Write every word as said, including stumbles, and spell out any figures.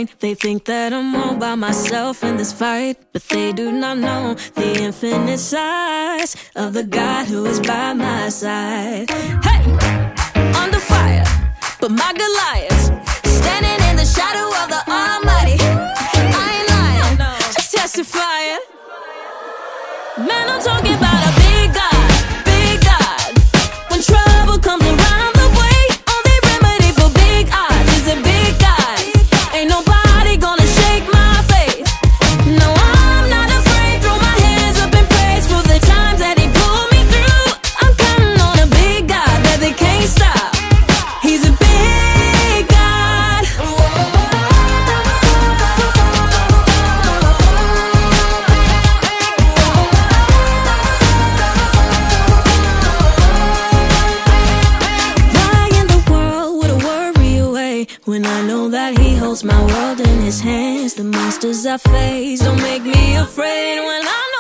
mind. They think that I'm all by myself in this fight, but they do not know the infinite size of the God who is by my side. Hey, under fire, but my Goliath standing in the shadow of the Almighty. I ain't lying, just testifying. Man, I'm talking about a big God, big God. When trouble comes around the way, only remedy for big odds is a big God. Ain't nobody gonna shake my faith. No, I'm not afraid. Throw my hands up in praise for the times that He pulled me through. I'm counting on a big God that they can't stop. He's a big God. Why in the world would I worry away when I know that He holds my world in His hands? The monsters I face don't make me afraid when I'm